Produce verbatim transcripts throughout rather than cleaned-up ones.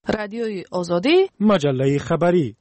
رادیوی آزادی، مجله خبری.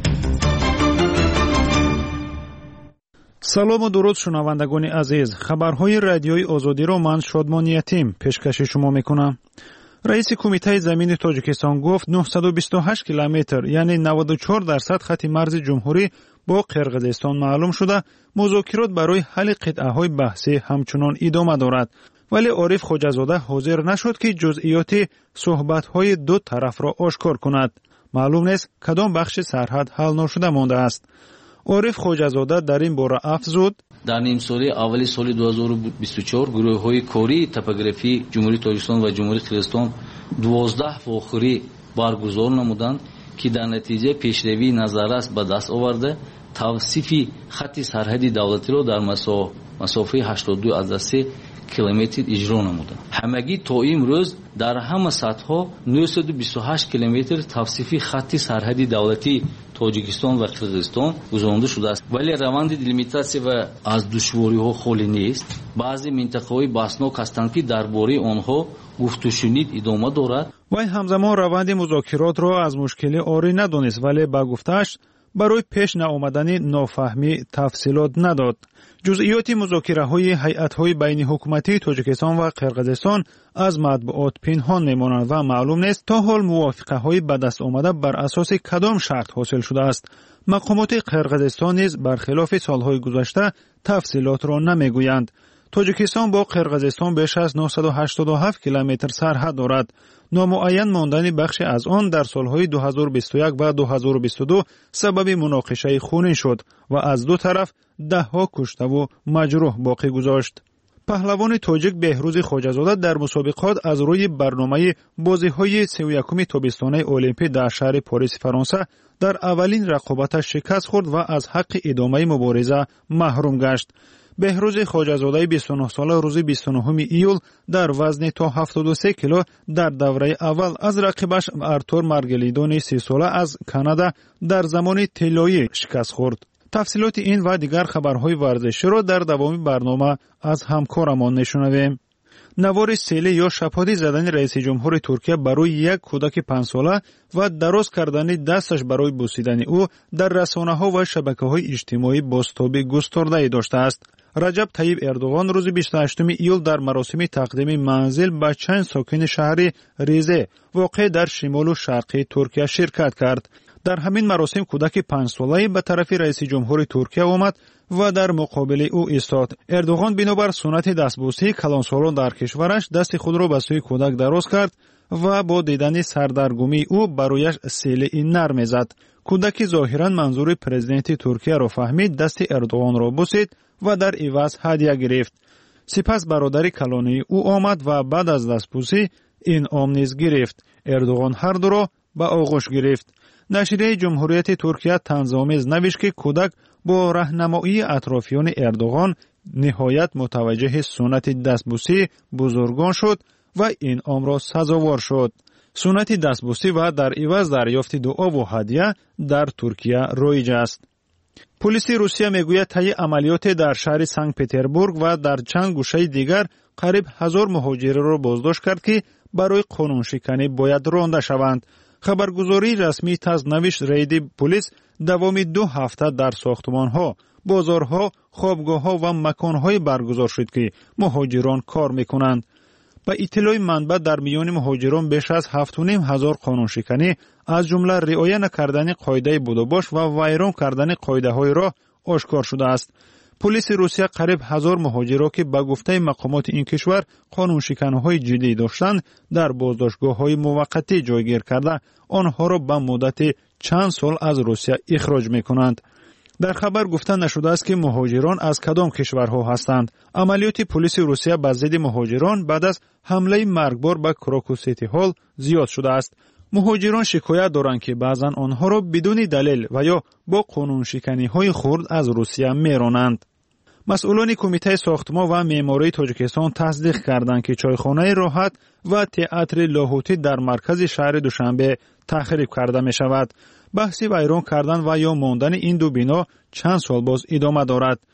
سلام و درود شنوندگان عزیز. خبرهای رادیوی آزادی را من شادمان یتیم پیشکش شما میکنم. رئیس کمیته زمین تاجیکستان گفت نهصد و بیست و هشت کیلومتر یعنی نود و چهار درصد خط مرز جمهوری با قرقیزستان معلوم شده. مذاکرات برای حل قطعه‌های بحثی همچنان ادامه دارد. ولی عارف خواجه‌زاده حاضر نشد که جزئیات صحبت‌های دو طرف را آشکار کند. معلوم نیست کدام بخش سرحد حل نشده مانده است. عارف خواجه‌زاده در این باره افزود: در نیم ساله اولی سال دو هزار و بیست و چهار گروه‌های کاری توپوگرافی جمهوری تاجیکستان و جمهوری قرقیزستان دوازده فاخری برگزار نمودند که در نتیجه پیشروی نظارت به دست آورده توصیف خط سرحدی دولتی را در مسافه هشتاد و دو ازده سه کیلومتر اجرا نمودند. همگی تا امروز در همه سطح‌ها نهصد و بیست و هشت کیلومتر توصیف خط سرحدی دولتی تاجیکستان و قرقیزستان گذرانده شده است. ولی روند دیلیمیتاسیون و از دشواری‌ها خالی نیست. بعضی منطقه‌های بحثناک هستند که درباره آنها گفت و شنید ادامه دارد. وی همزمان روند مذاکرات را از مشکل عاری ندانست، ولی با گفتش برای پیش نآمدن نافهمی تفصیلات نداد. جزئیات مذاکره‌های هیئت‌های بین حکومتی تاجیکستان و قرقیزستان از مطبوعات پنهان می‌مانند و معلوم نیست تا حال موافقه‌های به دست آمده بر اساس کدام شرط حاصل شده است. مقامات قرقیزستان نیز برخلاف سال‌های گذشته تفصیلات را نمی‌گویند. تاجیکستان با قرقیزستان بیش از نهصد و هشتاد و هفت کیلومتر سرحد دارد. نامعین ماندن بخش از آن در سالهای دو هزار و بیست و یک و دو هزار و بیست و دو سبب مناقشه خونین شد و از دو طرف ده ها کشته و مجروح باقی گذاشت. پهلوان تاجیک بهروز خواجه‌زاده در مسابقات از روی برنامه بازی‌های سی و یکم تابستانه المپیک در شهر پاریس فرانسه در اولین رقابتش شکست خورد و از حق ادامه مبارزه محروم گشت. بهروز خواجه‌زاده بیست و نه ساله روز بیست و نه ایول در وزن تا هفتاد و سه کیلو در دوره اول از رقیبش ارتور مارگلیدون سی ساله از کانادا در زمان طلایی شکست خورد. تفصیلات این و دیگر خبرهای ورزشی را در دوام برنامه از همکارمان نشنویم. نوار سیلی یا شپادی زدن رئیس جمهور ترکیه برای یک کودک پنج ساله و دراز کردن دستش برای بوسیدن او در رسانه‌ها و شبکه‌های اجتماعی بازتاب گسترده داشته است. رجب طیب اردوغان روز بیست و هشتم ایول در مراسم تقدیم منزل به چند ساکن شهر ریزه واقع در شمال و شرقی ترکیه شرکت کرد. در همین مراسم کودک پنج ساله‌ای به طرف رئیس جمهور ترکیه آمد و در مقابل او ایستاد. اردوغان بنابر سنت دستبوسی کلانسالان در کشورش دست خود را به سوی کودک دراز کرد و با دیدن سردرگمی او برایش سیلی نرم زد. کودک ظاهراً منظور پرزیدنت ترکیه را فهمید، دست اردوغان را بوسید و در عوض هدیه گرفت. سپس برادر کلانی او آمد و بعد از دستبوسی انعام نیز گرفت. اردوغان هر دو را به آغوش گرفت. نشریه جمهوریت ترکیه طنزآمیز نوشت که کودک با راهنمایی اطرافیان اردوغان نهایت متوجه سنت دستبوسی بزرگان شد و انعام را سزاوار شد. سنت دستبوسی و در عوض دریافت دعا و هدیه در ترکیه رایج است. پلیس روسیه میگوید طی عملیات در شهر سنت پترزبورگ و در چند گوشه دیگر قریب هزار مهاجر را بازداشت کرد که برای قانون شکنی باید رانده شوند. خبرگزاری رسمی تاز نوشت رید پلیس دوام دو هفته در ساختمان‌ها، بازارها، خوابگاه‌ها و مکان‌های برگزار شد که مهاجران کار می‌کنند. با اطلاع منبع در میان مهاجران بیش از هفت و نیم هزار قانون شکنی از جمله رعایت نکردن قاعده بودوباش و ویران کردن قاعده‌های راه آشکار شده است. پلیس روسیه قریب هزار مهاجر را که به گفته مقامات این کشور قانون شکنی‌های جدی داشتند در بازداشتگاه‌های موقتی جایگیر کرده آنها را به مدت چند سال از روسیه اخراج می‌کنند. در خبر گفته نشده است که مهاجران از کدام کشورها هستند. عملیات پلیس روسیه بر ضد مهاجران بعد از حمله مرگبار به کراکو سیتی هال زیاد شده است. مهاجران شکایت دارند که بعضن آنها را بدون دلیل و یا با قانون شکنی‌های خرد از روسیه میرانند. مسئولان کمیته ساختمان و معماری تاجیکستان تصدیق کردند که چایخانه راحت و تئاتر لاهوتی در مرکز شهر دوشنبه تخریب کرده می شود. بحث ویران کردن و یا ماندن این دو بنا چند سال باز ادامه دارد.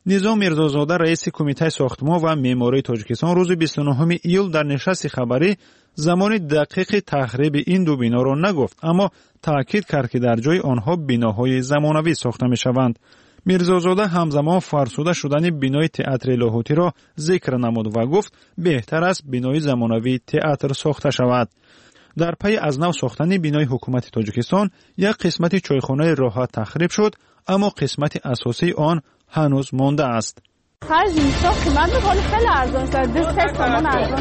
نظام میرزازاده رئیس کمیته ساختمان و معماری تاجیکستان روز بیست و نهم ایول در نشست خبری زمان دقیق تخریب این دو بنا را نگفت، اما تاکید کرد که در جای آنها بناهای زمانوی ساخته می شوند. میرزازاده همزمان فرسوده شدن بنای تئاتر لاهوتی را ذکر نمود و گفت بهتر است بنای زمانوی تئاتر ساخته شود. در پی از نو ساختن بنای حکومت تاجیکستان یک قسمت چایخانه راحت تخریب شد، اما قسمت اساسی آن هنوز مانده است. خرج ساخت من به حال خیلی ارزان شد. دو سه سامان ارزان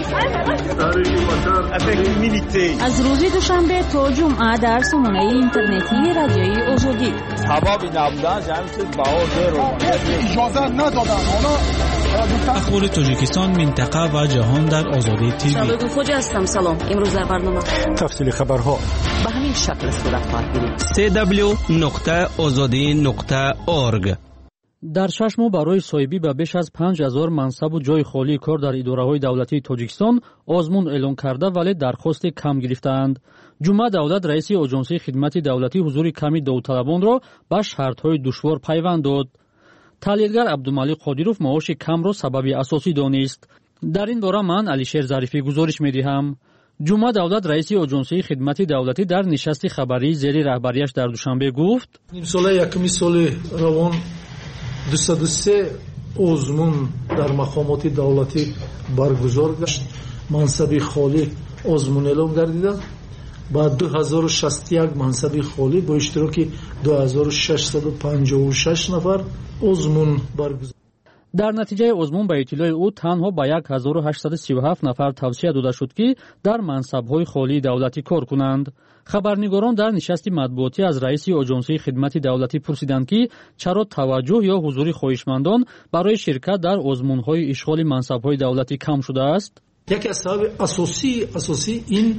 شد. از روز دوشنبه تا جمعه در سامانه اینترنتی رادیوی آزادی سببی نبودن جمعیت بها زیر اجازه ندادن. حالا اخبار تاجیکستان، منطقه و جهان در آزادی تیوی. شبکه خوجا هستم. سلام. امروز در برنامه تفصیل خبرها به همین شکل صورت خواهد گرفت. سی دبلیو نقطه آزادی نقطه اورگ. در شش ماه برای صاحبی به بیش از پنج هزار منصب و جای خالی کار در اداره‌های دولتی تاجیکستان آزمون اعلام کرده ولی درخواست کم گرفتند. جمعه دولت رئیس آژانسی خدمت دولتی حضور کمی داوطلبان را به شرط‌های دشوار پیوند داد. تحلیلگر عبدالملک قادیروف معاش کم را سبب اساسی دانست. در این باره من علیشیر ظریفی گزارش می‌دهم. جمعه دولت رئیس آژانسی خدمت دولتی در نشست خبری زیر رهبریش در دوشنبه گفت: نیم ساله یکمی سال روان دویست و سه آزمون در مقامات دولتی برگزار گشت. منصب خالی آزمون اعلام گردیده. بعد دو هزار و شصت و یک منصب خالی با اشتراک دو هزار و ششصد و پنجاه و شش نفر آزمون برگزار. در نتیجه آزمون به اطلاع او تنها به یک هزار و هشتصد و سی و هفت نفر توصیه داده شد که در منصب‌های خالی دولتی کار کنند. خبرنگاران در نشست مطبوعاتی از رئیس آژانسی خدمت دولتی پرسیدند که چرا توجه یا حضور خواهشمندان برای شرکت در آزمون‌های اشغال منصب‌های دولتی کم شده است. یکی از سبب اساسی اساسی این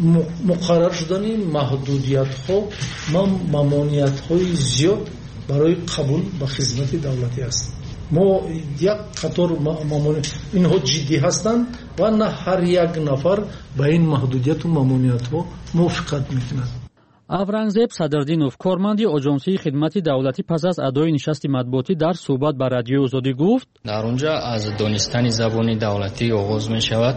مقرر شدن محدودیت‌ها و ممانعت‌های زیاد برای قبول به خدمت دولتی است. ما یک قطار ممانعت اینها جدی هستند و نه هر یک نفر به این محدودیت و ممانعت‌ها موافقت می‌کند. اورنگزیب صدردینوف کارمند آژانسی خدمت دولتی پس از ادای نشست مطبوعاتی در صحبت با رادیو آزادی گفت: در اونجا از دانستن زبان دولتی آغاز می شود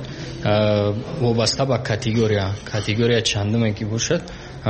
وابسته به کاتگوریا کاتگوریا چندمی که باشد،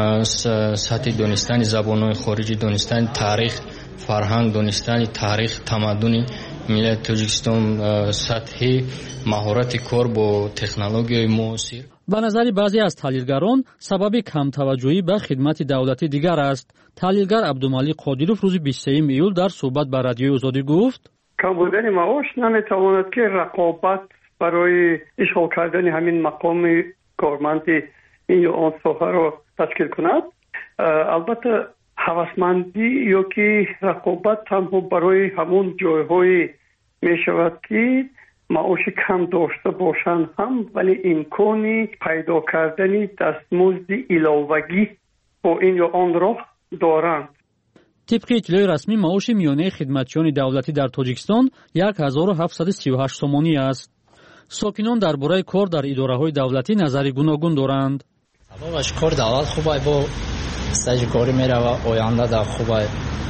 سطح دانستن زبان‌های خارجی، دانستن تاریخ، فرهنگ، دانستن تاریخ تمدن ملت تاجیکستان، سطح مهارت کار با تکنولوژی معاصر. به نظر بعضی از تحلیلگران سبب کم توجهی به خدمت دولتی دیگر است. تحلیلگر عبدالملک قادیروف روز بیست و سه ایول در صحبت با رادیو آزادی گفت: کم بودن معاش نمیتواند که رقابت برای اشغال کردن همین مقام کارمند این یا آن ساحه را تشکیل کند. البته هوسمندی یا که رقابت تنها برای همون جایهای می شود که معاش کم داشته باشند هم، ولی امکانی پیدا کردن دستمزد علاوگی با این یا آن را دارند. طبق اطلاع رسمی معاش میانه خدمتچیان دولتی در تاجیکستان یک هزار و هفتصد و سی و هشت سومانی است. ساکنان درباره کار در اداره‌های دولتی نظری گوناگون دارند. سببش کار دولت خوبه، با استاج کاری میره و آینده در خوبه.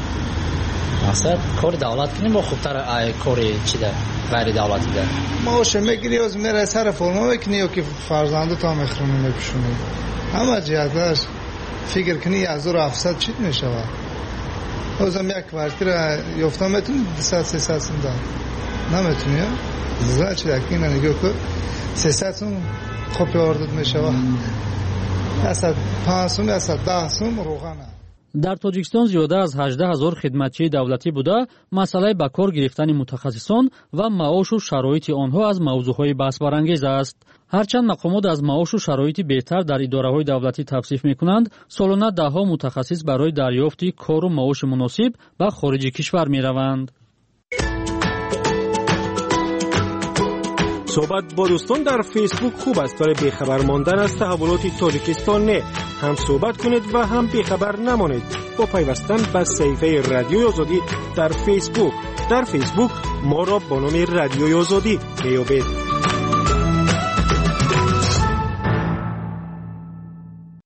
مثلا کار دولت کنیم با خوبتر ای کاری چی ده غیر دولتی ده. معاش میگیری از میره سر فرما میکنی یا که فرزند تا میخرونی میپشونی. همه جهتش فکر کنی هزار و هفتصد چیت میشود. بازم یک کارتی را یافتم میتونی دویست سیصد سوم داد. نمیتونی ها؟ زیاد چی دکی نه نگاه کن. سیصد سوم خوبی آردت میشود. اصلا پنج سوم اصلا ده سوم روغنه. در تاجیکستان زیاده از هجده هزار خدمتچی دولتی بوده. مسئله به کار گرفتن متخصصان و معاش و شرایط آنها از موضوعهای بحث برانگیز است. هرچند مقامات از معاش و شرایط بهتر در اداره‌های دولتی توصیف می‌کنند، سالانه ده‌ها متخصص برای دریافت کار و معاش مناسب به خارج کشور می‌روند. صحبت با دوستان در فیسبوک خوب است، ولی بیخبر ماندن از تحولات تاجیکستان نه. هم صحبت کنید و هم بیخبر نمانید با پیوستن به صفحه رادیو آزادی در فیسبوک. در فیسبوک ما را با نام رادیو آزادی میابید.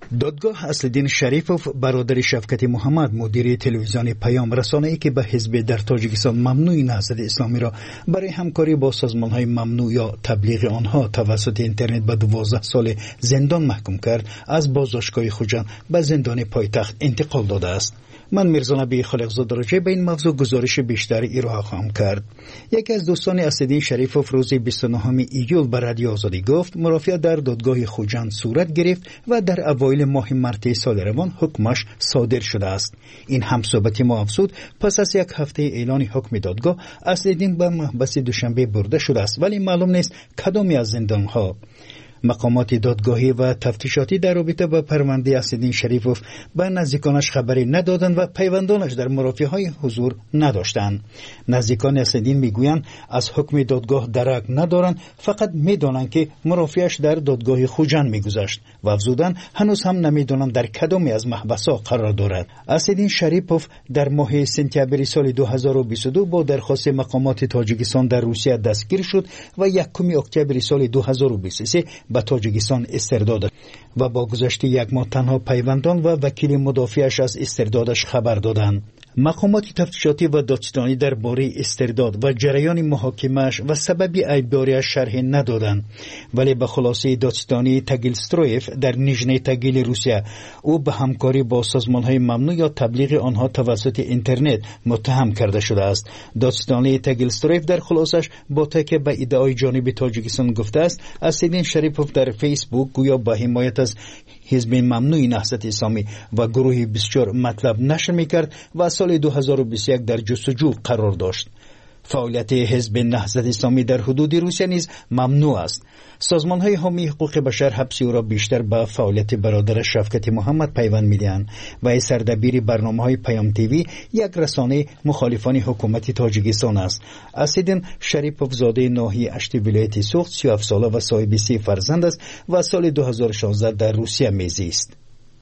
دادگاه اصلدین شریفوف برادر شفقت محمد مدیر تلویزیون پیام رسانه‌ای که به حزب در تاجیکستان ممنوع نهضت اسلامی را برای همکاری با سازمان‌های ممنوع یا تبلیغ آنها توسط اینترنت به دوازده سال زندان محکوم کرد، از بازداشتگاه خوجند به زندان پایتخت انتقال داده است. من میرزا نبی خالقزاده راجع به این موضوع گزارش بیشتر ارائه خواهم کرد. یکی از دوستان اصلدین شریفوف روز بیست و نهم ایول به رادیو آزادی گفت مرافعه در دادگاه خوجند صورت گرفت و در اوایل ماه مارس سال روان حکمش صادر شده است. این همصحبتی ما افزود پس از یک هفته اعلان حکم دادگاه اصلدین به محبس دوشنبه برده شده است، ولی معلوم نیست کدامی از زندانها. مقامات دادگاهی و تفتیشاتی در رابطه با پرونده اصلدین شریفوف به نزدیکانش خبری ندادند و پیوندانش در مرافعه‌های حضور نداشتند. نزدیکان اصلدین میگویند از حکم دادگاه درک ندارند، فقط میدانند که مرافعه‌اش در دادگاه خوجند میگذشت و افزودند هنوز هم نمیدانند در کدامی از محبس‌ها قرار دارد. اصلدین شریفوف در ماه سپتامبر سال دو هزار و بیست و دو با درخواست مقامات تاجیکستان در روسیه دستگیر شد و یکم اکتبر سال دو هزار و بیست و سه به تاجیکستان استرداد و با گذشت یک ماه تنها پیوندان و وکیل مدافعش از استردادش خبر دادند. مقامات تفتیشاتی و دادستانی درباره استرداد و جریان محاکمه‌اش و سبب ایبداریش شرح ندادند، ولی به خلاصه دادستانی تگیلسترویف در نیژنی تگیل روسیه او به همکاری با سازمان‌های ممنوع یا تبلیغ آنها توسط اینترنت متهم کرده شده است. دادستانی تگیلسترویف در خلاصش با تکیه به ادعای جانب تاجیکستان گفته است اصلدین شریفوف در فیسبوک گویا با حمایت از حزب ممنوع نهضت اسلامی و گروه بیست و چهار مطلب نشر می‌کرد و سال دو هزار و بیست و یک در جستجو قرار داشت. فعالیت حزب نهضت اسلامی در حدود روسیه نیز ممنوع است. سازمان‌های حامی حقوق بشر حبس او را بیشتر به فعالیت برادر شفقت محمد پیوند می‌دهند و سردبیر برنامه‌های پیام تیوی یک رسانه مخالفان حکومت تاجیکستان است. اصلدین شریفوف زاده ناحیه اشت ولایت سوخت سی و هفت ساله و صاحب سه فرزند است و سال دو هزار و شانزده در روسیه میزیست.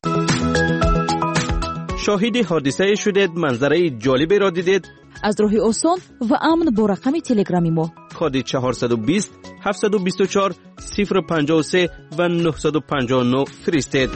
شاهد حادثه شدید، منظره جالبی را دیدید؟ از راه آسان و امن با رقم تلگرامی ما کد چهارصد و بیست هفتصد و بیست و چهار صفر پنجاه و سه و نهصد و پنجاه و نه فرستید.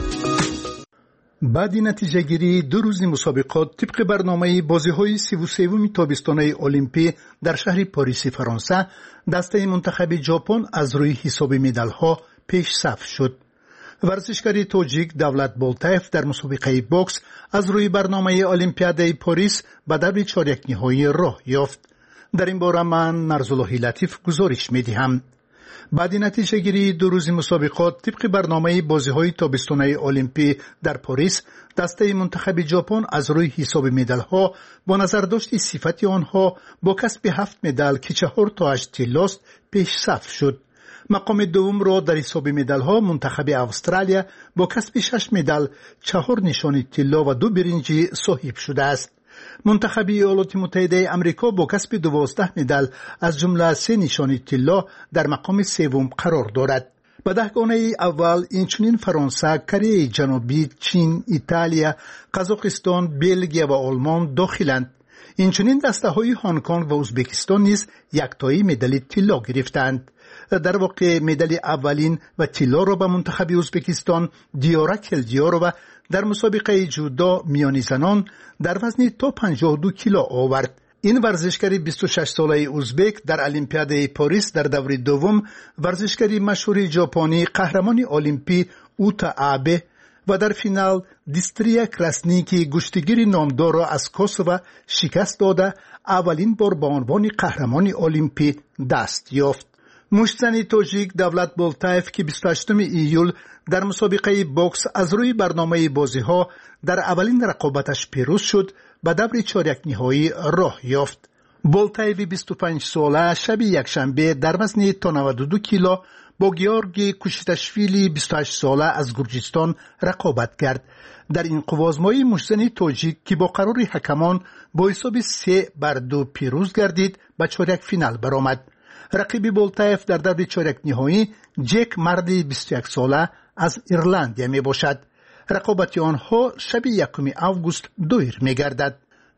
بعد نتیجه گیری دو روز مسابقات طبق برنامه بازی‌های سی و سوم تابستان‌های المپی در شهر پاریس فرانسه، دسته منتخب ژاپن از روی حساب مدال‌ها پیش صف شد. ورزشکار تاجیک دولت بولتاєв در مسابقه بوکس از روی برنامه المپیاد پاریس به دور چهارک نهایی راه یافت. در این باره من مرزالله لطیف گزارش می‌دهم. بعد نتیجه گیری دو روز مسابقات طبق برنامه بازی‌های تابستانه المپی در پاریس، دسته منتخب ژاپن از روی حساب مدال‌ها با نظر داشت صفت آنها با کسب هفت مدال که چهار تا هشت طلاست پیش صف شد. مقام دوم را در حساب مدال‌ها منتخب استرالیا با کسب شش مدال، چهار نشان طلا و دو برنجی صاحب شده است. منتخب ایالات متحده آمریکا با کسب دوازده مدال از جمله سه نشان طلا در مقام سوم قرار دارد. به دهگانه اول اینچنین فرانسه، کره جنوبی، چین، ایتالیا، قزاقستان، بلژیک و آلمان داخلند. اینچنین دسته‌های هنگ کنگ و ازبکستان نیز یکتایی مدال طلا گرفتند. در واقع مدال اولین و طلا را به منتخب ازبکستان دیارا کلدیارova در مسابقه جودو میانی زنان در وزن تا پنجاه و دو کیلو آورد. این ورزشکار بیست و شش ساله ازبک در المپیاد پاریس در دور دوم ورزشکار مشهور ژاپنی قهرمان المپی اوتا آبه و در فینال دیستریا کراسنیکی گشتگیر نامدار را از کوسوو شکست داده اولین بار به عنوان قهرمان المپی دست یافت. مشتزن تاجیک دولت بولتاєв که بیست و هشتم ایول در مسابقه بوکس از روی برنامه بازی‌ها در اولین رقابتش پیروز شد، به دور چهارک نهایی راه یافت. بولتاєv بیست و پنج ساله شب یکشنبه در وزن تا نود و دو کیلو با گیورگی کوشیتاشویلی بیست و هشت ساله از گرجستان رقابت کرد. در این قوازمایی مشتزن تاجیک که با قرار حکمان با حساب سه بر دو پیروز گردید به چهارک فینال برآمد. رقیب بولتاєv در دور چهارک نهایی جک مردی بیست و یک ساله از ایرلندیا می باشد. رقابت آنها شب یکم آگوست دایر می گردد.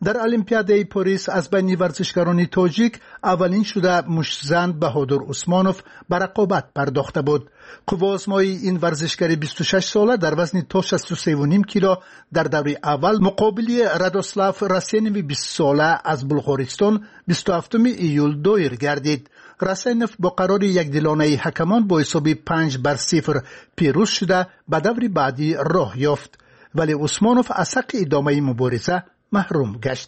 در المپیادای پاریس از بین ورزشکاران تاجیک اولین شده مشتزن بهادر عثمانوف به رقابت پرداخته بود. قوازمایی این ورزشکار بیست و شش ساله در وزن تا شصت و سه و نیم کیلو در دوره اول مقابل رادوسلاف راسینوف بیست ساله از بلغارستان بیست و هفتم ایول دایر گردید. راسینوف با قرار یک دلانه حکمان با حساب پنج بر صفر پیروز شده به دور بعدی راه یافت، ولی عثمانوف از حق ادامه مبارزه محروم گشت.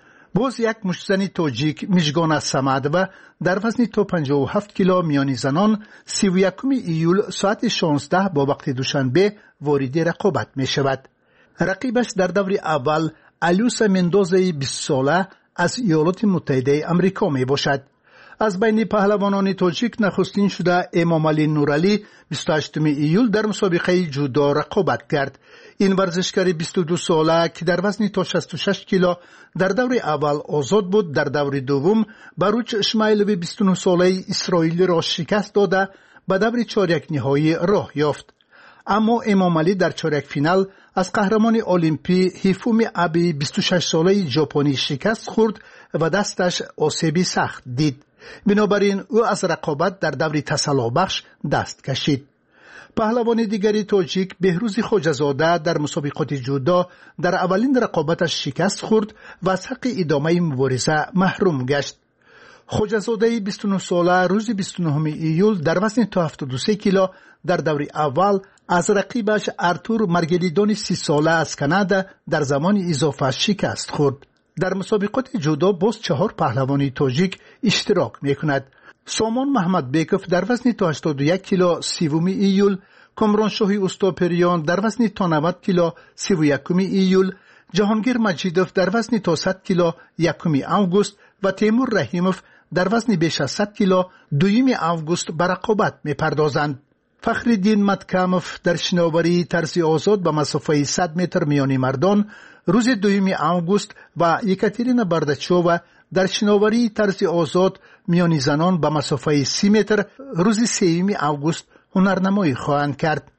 باز یک مشتزن تاجیک میژگان سمدوه در وزن تا پنجاه و هفت کیلو میانی زنان سی و یکم ایول ساعت شانزده با وقت دوشنبه وارد رقابت می شود. رقیبش در دور اول الیوسا مندوزای بیست ساله از ایالات متحده امریکا می باشد. از بین پهلوانان تاجیک نخستین شده امام علی نورعلی بیست و هشتم ایول در مسابقه جودو رقابت کرد. این ورزشکار بیست و دو ساله که در وزن تا شصت و شش کیلو در دور اول آزاد بود، در دور دوم باروچ اشمایلوی بیست و نه ساله اسرائیلی را شکست داده به دور چهارک نهایی راه یافت. اما امام علی در چهارک فینال از قهرمان المپی هیفومی ابی بیست و شش ساله ژاپنی شکست خورد و دستش آسیبی سخت دید. بنابراین او از رقابت در دور تسلا-بخش دست کشید. پهلوان دیگری تاجیک بهروز خواجه‌زاده در مسابقات جودو در اولین رقابتش شکست خورد و از حق ادامه مبارزه محروم گشت. خواجه‌زاده بیست و نه ساله روز بیست و نهم ایول در وزن تا هفتاد و سه کیلو در دور اول از رقیبش ارتور مرگلیدون سی ساله از کانادا در زمان اضافه شکست خورد. در مسابقات جودو باز چهار پهلوانی تاجیک اشتراک میکند. سامان محمد بیکوف در وزن تا هشتاد و یک کیلو سیوم ایول، کامران شاهی استوپریان در وزن تا نود کیلو سی و یکم ایول، جهانگیر مجیدوف در وزن تا صد کیلو یکم آگوست و تیمور رحیموف در وزن بیش از صد کیلو دویم آگوست به رقابت میپردازند. فخرالدین متکموف در شناوری طرز آزاد به مسافه صد متر میانی مردان روز دویم آگوست و یکاترینا بارداچووا در شناوری طرز آزاد میانی زنان به مسافه سی متر روز سوم آگوست هنرنمایی خواهند کرد.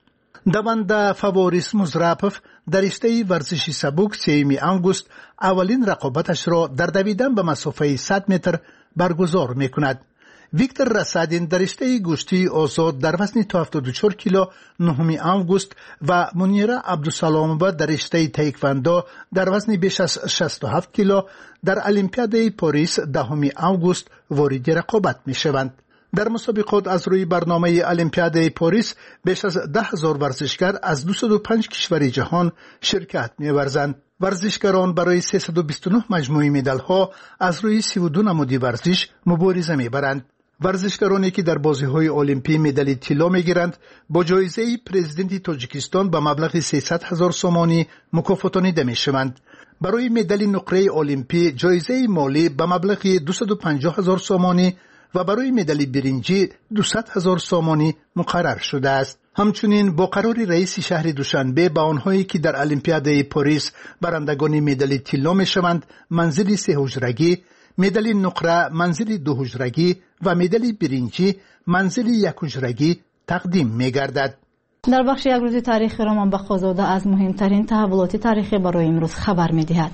دونده فواریس مزرپوف در رشته ورزشی سبک سوم آگوست اولین رقابتش را در دویدن به مسافه صد متر برگزار میکند. ویکتور رسادین در رشته گوشتی آزاد در وزن تا هفتاد و چهار کیلو نهم آگوست و منیره عبدالسلامووا در رشته تایکواندو در وزن بیش از شصت و هفت کیلو در المپیادای پاریس دهم آگوست وارد رقابت می شوند. در مسابقات از روی برنامه المپیادای پاریس بیش از ده هزار ورزشکار از دویست و پنج کشور جهان شرکت می ورزند. ورزشکاران برای سیصد و بیست و نه مجموعی مدال ها از روی سی و دو نمودی ورزش مبارزه می برند. ورزشکارانی که در بازی‌های المپی مدال طلا می‌گیرند با جایزه پرزیدنت تاجیکستان به مبلغ سیصد هزار سومانی مکافاتانیده می‌شوند. برای مدال نقره المپی جایزه مالی به مبلغ دویست و پنجاه هزار سومانی و برای مدال برنجی دویست هزار سومانی مقرر شده است. همچنین با قرار رئیس شهر دوشنبه به آنهایی که در المپیادای پاریس برندگان مدال طلا می‌شوند منزل سه حجرگی، مدال نقره منزل دو حجرگی و مدال برنجی منزل یک حجرگی تقدیم می گردد. در بخش یک روز تاریخی رامان بخش‌زاده از مهمترین تحولات تاریخی برای امروز خبر می دهد.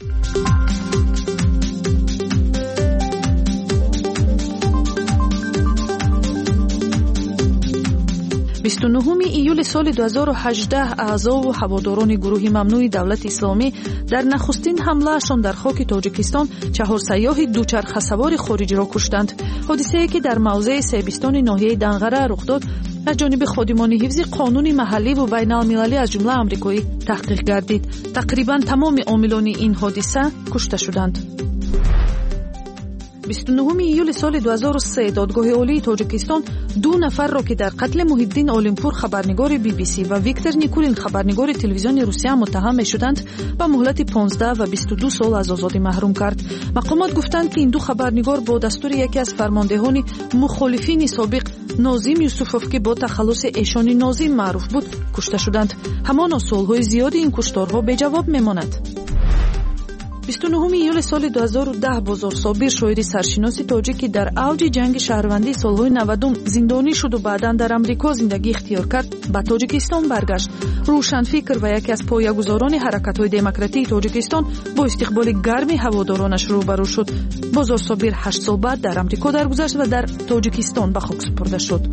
بیست و نهم ایول سال دو هزار و هجده اعضا و هواداران گروه ممنوع دولت اسلامی در نخستین حمله‌شان در خاک تاجیکستان چهار سیاح دوچرخه سوار خارجی را کشتند. حادثه‌ای که در موضع سیبستان ناحیه دنغره رخ داد از جانب خادمان حفظ قانون محلی و بین المللی از جمله آمریکایی تحقیق گردید. تقریبا تمام عاملان این حادثه کشته شدند. بیست و نهم ایول سال دو هزار و سه دادگاه عالی تاجیکستان دو نفر را که در قتل محی الدین عالمپور خبرنگار بی بی سی و ویکتور نیکولین خبرنگار تلویزیون روسیه متهم می‌شدند با مهلت پانزده و بیست و دو سال از آزادی محروم کرد. مقامات گفتند که این دو خبرنگار با دستور یکی از فرماندهان مخالفین سابق ناظم یوسفوف که با تخلص ایشان ناظم معروف بود کشته شدند. همان سالهای زیادی این کشتارها به جواب میماند. بیست و نهم ایول سال دو هزار و ده بازار صابر شاعری سرشناسی تاجیکی در اوج جنگ شهروندی سالهای نود زندانی شد و بعداً در امریکا زندگی اختیار کرد به تاجیکستان برگشت. روشنفکر و یکی از پایه‌گذاران حرکت‌های دموکراتیک تاجیکستان با استقبال گرمی هوادارانش روبرو شد. بازار صابر هشت سال بعد در امریکا درگذشت و در تاجیکستان به خاک سپرده شد.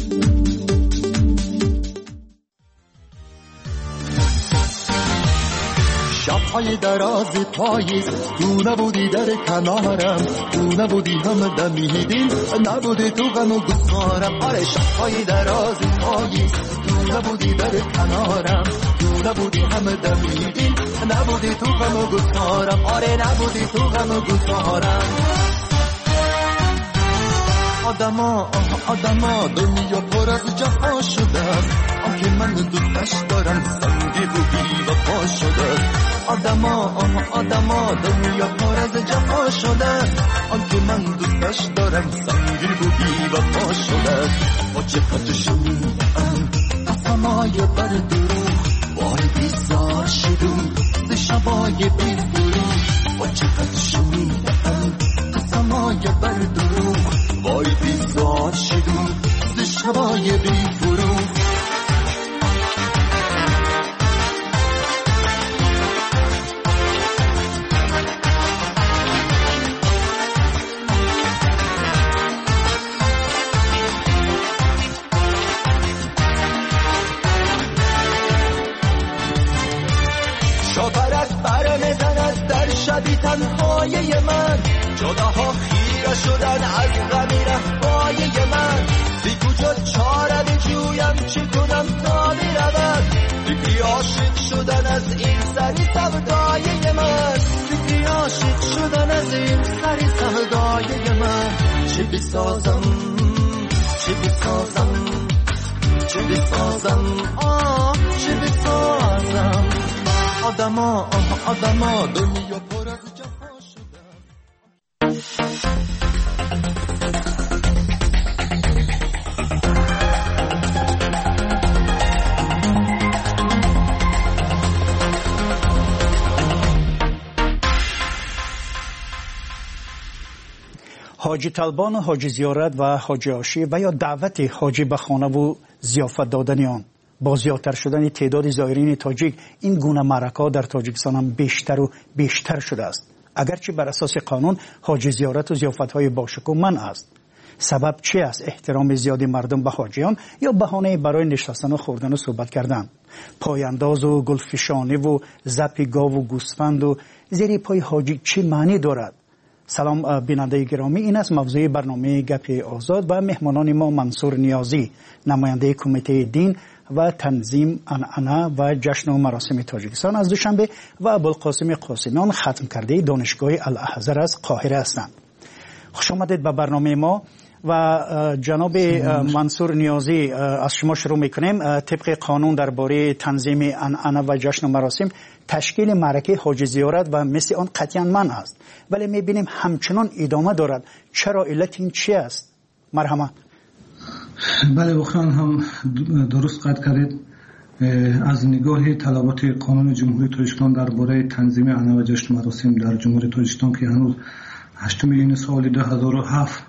شب‌های دراز پاییز تو نبودی در کنارم، تو نبودی هم دمیدین، نبودی تو غم و گسارم. آره شب‌های دراز پاییز تو نبودی در کنارم، تو نبودی هم دمیدین، نبودی تو غم و گسارم. آره نبودی تو غم و گسارم. آدما آدما دنیا پر از جفا شده است، آنکه من دوستش دارم سنگی و بی وفا شده است. آدما آدما دنیا پر از جفا شده است، آنکه من دوستش دارم سنگی و بی وفا شده است. با چقدر شنیدم قسمای بر دروغ، وای بیزار شدم ز شبای بی فروغ. با چقدر شنیدم قسمای بر دروغ، وای بیزار شدم ز شبای بی فروغ. شاپرک بر میزند در شبی تنهای من، جداها خیره شدن از غمی رفای من. بی کجا چاره بجویم چی کنم تا میرود، فکری عاشق شدن از این سری سودای من. فکری عاشق شدن از این سری سودای من. چی بسازم چی بسازم چی بسازم آه چی بسازم. آدما آدما دنیا پر از جفا شده. حاجی طلبان و حاجی زیارت و حاجی عاشی و یا دعوت حاجی به خانه و ضیافت دادن آن با زیادتر شدن تعداد زائرین تاجیک، این گونه معرکه‌ها در تاجیکستان هم بیشتر و بیشتر شده است. اگرچه بر اساس قانون حاجی زیارت و ضیافت‌های باشکوه منع است. سبب چی است؟ احترام زیادی مردم به حاجیان یا بهانه برای نشستن و خوردن و صحبت کردن؟ پایانداز و گلفشانی و زپ گاو و گوسفند و زیر پای حاجی چی معنی دارد؟ سلام بیننده گرامی، این است موضوع برنامه گپ آزاد و مهمانان ما منصور نیازی، نماینده کمیته دین و تنظیم عنعنه و جشن و مراسم تاجیکستان از دوشنبه و ابوالقاسم قاسمیان ختم کرده دانشگاه الاحزر از قاهره هستند. خوش آمدید به برنامه ما. و جناب منصور نیازی، از شما شروع میکنیم. طبق قانون درباره تنظیم عنعنه و جشن و مراسم، تشکیل معرکه حاجی زیارت و مثل آن قطعاً منع است، ولی میبینیم همچنان ادامه دارد. چرا؟ علت این چی است؟ مرحمت. بله، واقعا هم درست قد کردید. از نگاه طلبات قانون جمهوری تاجیکستان درباره تنظیم عنعنه و جشن و مراسم در جمهوری تاجیکستان که هنوز هشتم میلیون سال دو هزار و هفت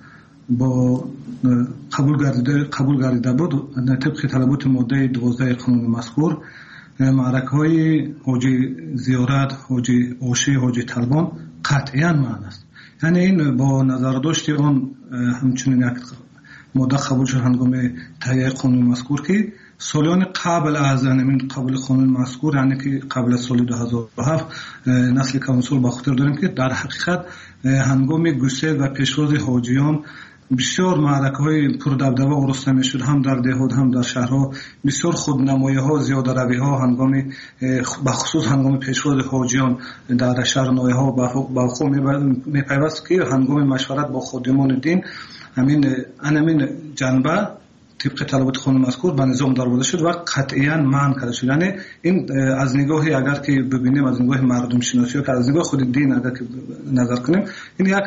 با قبول گردیده قبول گردیده بود، طبق طلبات ماده دوازده قانون مذکور، معرکه‌های حاجی زیارت، حاجی عاشی، حاجی طلبان قطعاً معنی است. یعنی این با نظر داشت آن همچنین یک ماده قبول شد هنگام تهیه قانون مذکور که سالیان قبل از همین قبل قانون مذکور، یعنی که قبل از سال دو هزار و هفت، نسل کانسول با خاطر داریم که در حقیقت هنگام گسیل و پیشواز حاجیان بسیار معرکه‌های پردبدبه آورسته می‌شد، هم در دهات هم در شهرها. بسیار خودنمایی‌ها، زیاده روی‌ها هنگام به خصوص هنگام پیشواز حاجیان در شهر نوی‌ها با خود می‌پیوست که هنگام مشورت با خادمان دین همین همین جنبه طبق طلبات قانون مذکور به نظام درآورده شد و قطعاً منع کرده شد. یعنی این از نگاهی اگر که ببینیم، از نگاه مردم شناسی و از نگاه خود دین اگر که نظر کنیم، این یک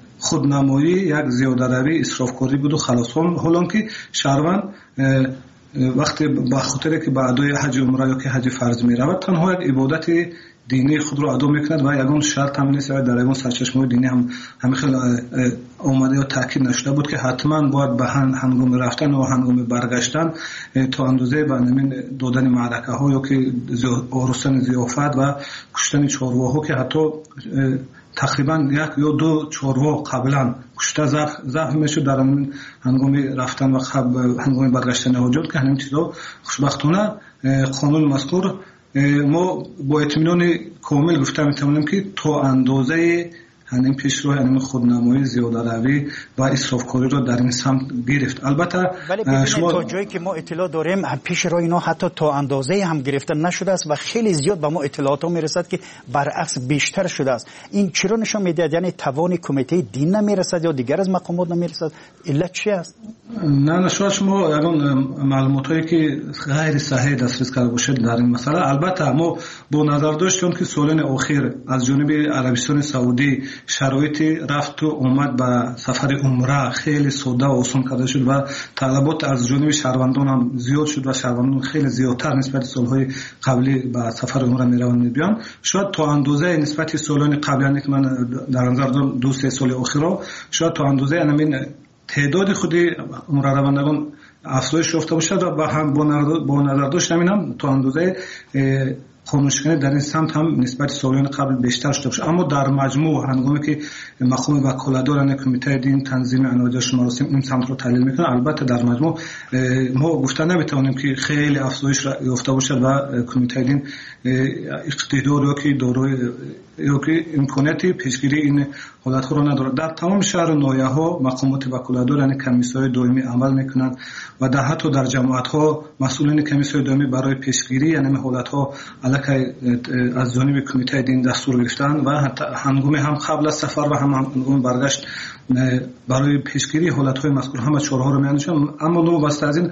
خودنمایی، یک زیاده روی، اسرافکاری بود و خلاص. حالا که شهروند وقتی با خاطر که با ادای حج عمره یا که حج فرض می رود تنها یک عبادت دینی خود رو ادا میکند و یگان شرط هم نیست در یگان سرچشمه دینی هم همه خیلی اومده و تاکید نشده بود که حتما باید به هنگام رفتن و هنگام برگشتن تا اندازه به نمین دادن معرکه ها یا که آرستن ضیافت و کشتن چارواها که حتی تقریبا یک یا دو چاروا قبلا کشته زخم میشد در هنگام رفتن و هنگام برگشتن حجاج که همین چیزا خوشبختانه قانون مذکور ما با اطمینان کامل گفته میتونیم که تا اندازه همین پیشرو همین خودنمایی زیاده روی و اسرافکاری رو در این سمت گرفت. البته ولی شما تا جایی که ما اطلاع داریم پیشرو اینا حتی تا اندازه هم گرفته نشده است و خیلی زیاد به ما اطلاعات ها میرسد که برعکس بیشتر شده است. این چرا نشان میده؟ یعنی توان کمیته دین نمیرسد یا دیگر از مقامات نمیرسد؟ علت چی است؟ نه نه شما شما اون معلومات هایی که غیر صحیح دسترس کرده باشید در این مسئله. البته ما با نظر داشتیم که سالن اخیر از جانب عربستان سعودی شرایط رفت و اومد به سفر عمره خیلی ساده و آسان کرده شد و طلبات از جانب شهروندان هم زیاد شد و شهروندان خیلی زیادتر نسبت سالهای قبلی به سفر عمره میروند میبیان. شاید تا اندازه نسبت سالان قبلی که من در نظر دارم دو سه سال اخیر شاید تا اندازه همین تعداد خودی عمره روندگان افزایش یافته باشد و با هم با نظر داشت همین هم تا اندازه خاموشکنی در این سمت هم نسبت سالیان قبل بیشتر شده باشه. اما در مجموع هنگامی که مقام وکالتداران کمیته دین تنظیم انواجش مراسم این سمت رو تحلیل میکنه، البته در مجموع ما گفته نمیتونیم که خیلی افزایش یافته باشه و کمیته دین اقتدار یا که دارای یا که امکاناتی پیشگیری این حالت رو نداره. در تمام شهر و ناحیه ها مقامات وکالتداران کمیسیون دائمی عمل میکنند و در حتی در جماعت ها مسئولین کمیسیون دائمی برای پیشگیری یعنی حالت ها علاقه از جانب کمیته دین دستور گرفتن و حتی هنگام هم قبل از سفر و هم هنگام برگشت برای پیشگیری حالت های مذکور همه چاره‌ها رو می‌اندیشند. اما نو واسه از این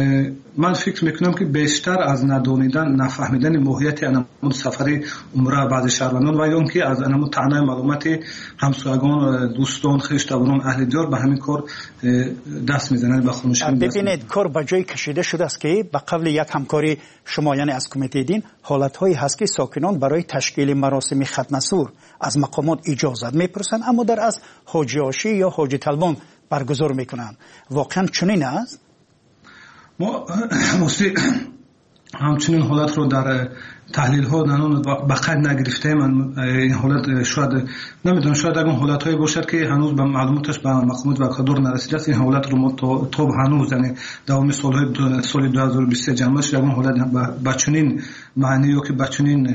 من فکر میکنم که بیشتر از ندونیدن نفهمیدن ماهیت انمون سفر عمره بعض شهروندان و اون که از انمون تعنای معلومات همسایگان دوستان خویشاوندان اهل دیار به همین کار دست میزنند و خاموشی. ببینید کار به جای کشیده شده است که به قبل یک همکاری شما یعنی از کمیته دین حالت‌هایی هست که ساکنان برای تشکیل مراسم ختنه‌سور از مقامات اجازت میپرسند اما در از حاجی آشی یا حاجی طلبان برگزار میکنند. واقعا چنین است؟ ما مصری همچنین حالت رو در تحلیل ها نانون بقید نگرفته. من این حالت شاید نمیدونم شاید اگر حالت هایی باشد که هنوز به معلوماتش به مقامات وکالتدار نرسیده است. این حالت رو ما تا هنوز یعنی دوام سال سال دو هزار و بیست و سه جمع شد اون حالت با چنین معنی یا که با چنین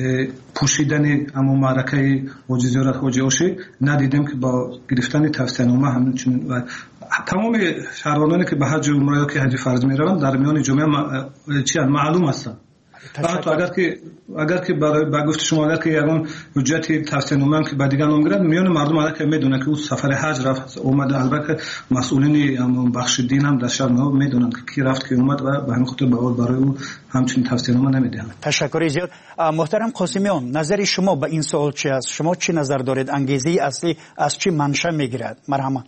پوشیدن اما معرکه حاجی زیارت حاجی آشی ندیدم که با گرفتن توصیه‌نامه همچنین و تمام شهروندانی که به حج عمره یا که حج فرض میروند در میان جمعه چی معلوم هستند. حتی اگر که اگر که برای با گفت شما اگر که یگان حجت توصیه‌نامه که بعد دیگه نمیگیرد میان مردم اگر که میدونن که او سفر حج رفت اومده البته مسئولین بخش دین هم در شهر ما میدونن که کی رفت کی اومد و به همین خاطر برای او همچین توصیه‌نامه نمیدهند. تشکر زیاد. محترم قاسمیان نظر شما به این سوال چی است؟ شما چی نظر دارید؟ انگیزه اصلی از چی منشأ میگیرد؟ مرحبا.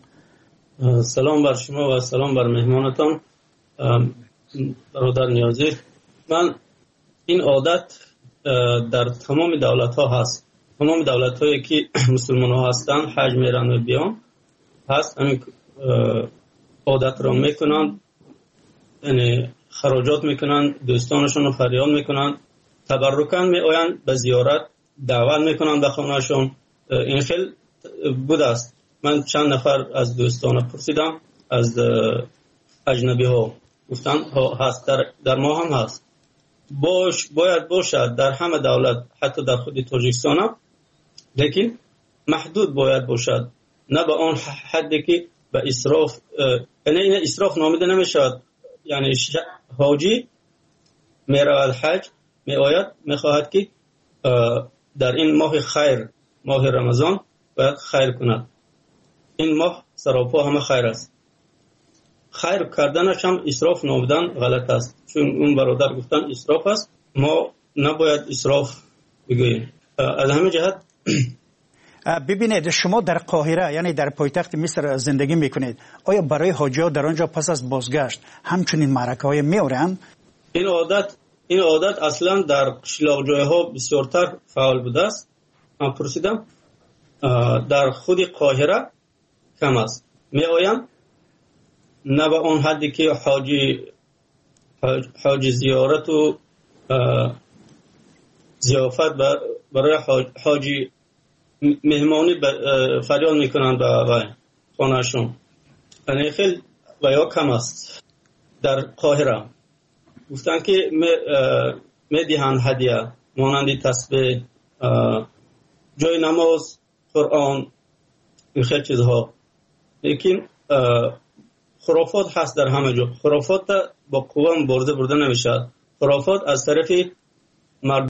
سلام بر شما و سلام بر مهمانتان برادر نیازی. من این عادت در تمام دولت ها هست. تمام دولت هایی که مسلمان ها هستند حج میرن و بیان هست همین عادت را میکنند، یعنی خراجات میکنند، دوستانشون رو فریاد میکنند، تبرکاً میآیند به زیارت، دعوت میکنند به خانهشون. این خیلی بود است. من چند نفر از دوستان پرسیدم از اجنبی ها گفتن هست در, در ما هم هست. باش باید باشد در همه دولت حتی در خود تاجیکستان هم، لیکن محدود باید باشد، نه به آن حدی که به اسراف نه این اسراف نامیده نمیشود. یعنی حاجی میرود حج میآید میخواهد که در این ماه خیر ماه رمضان باید خیر کند. این ماه سراپا همه خیر است. خیر کردنش هم اسراف نامیدن غلط است، چون اون برادر گفتن اسراف است. ما نباید اسراف بگوییم. از همین جهت ببینید شما در قاهره یعنی در پایتخت مصر زندگی میکنید، آیا برای حاجی‌ها در آنجا پس از بازگشت همچنین معرکه های میورند؟ این عادت این عادت اصلا در قشلاق جایها بسیارتر فعال بوده است. من پرسیدم در خود قاهره کم است. می آیم نه به اون حدی که حاجی حاجی زیارت و ضیافت برای حاجی مهمانی فریاد میکنند به خانهشون. یعنی خیلی و یا کم است. در قاهره گفتن که می دهند هدیه مانند تسبیح، جای نماز، قرآن، این خیلی چیزها. لیکن خرافات هست در همه جا. خرافات با قوه برده برده نمیشه. خرافات از طرف مردم